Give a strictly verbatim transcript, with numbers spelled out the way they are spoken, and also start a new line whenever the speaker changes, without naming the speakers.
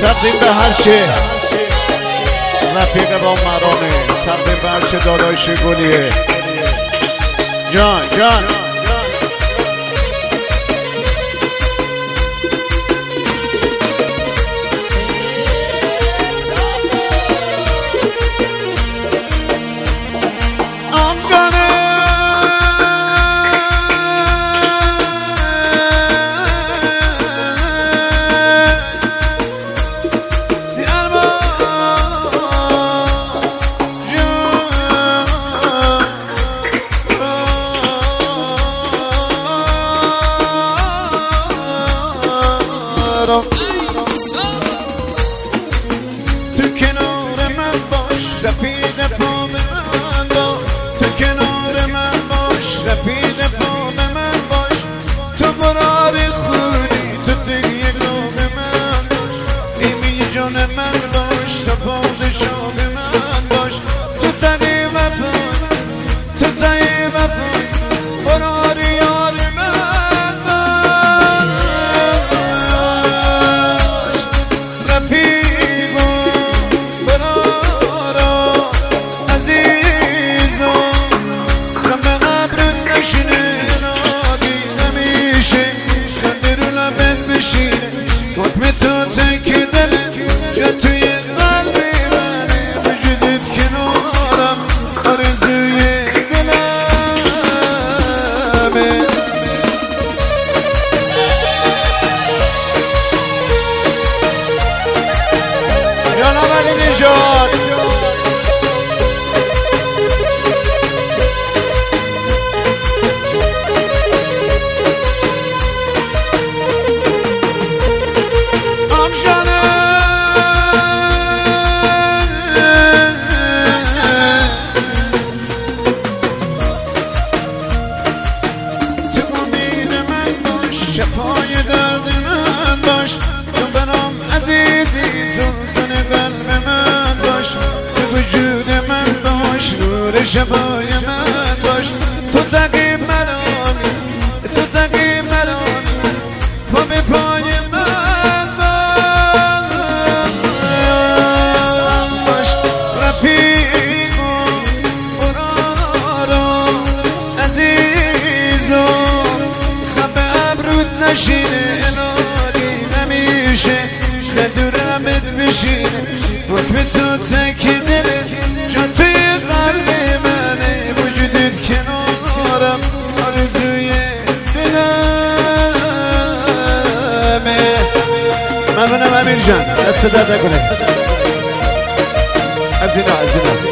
تقدیم به هر چه رفیق با مرانه، تقدیم به هر چه داداش گلیه. جان جان تو کنار من باش رفیق پا به من باش، تو کنار من باش رفیق پا به من باش، تو برار خودی تو دیگه رو به من باش، ایمی جان من باش تو پادشاه به من باش، تو تقی وفای تو تقی وفای برار یار من باش، رفیق حکم تو تکی دلم جا توی قلبی منه، وجودت کنارم آرزوی دلمه. جانم علی نژاد شفای درد من باش، تو برام عزیزی سلطان قلب من باش، تو وجود من باش نور شفای من باش، تو تقی مرامی تو تقی مرامی پا به پای من باش، رفیق و برارا عزیزم نشینه الهی نمیشه ندورمت بشینه، حکم تو تکی دله جا توی قلب منه، وجودت کنارم آرزوی دلمه. ممنونم امیر جان، دست درد نکنه از اینا از اینا.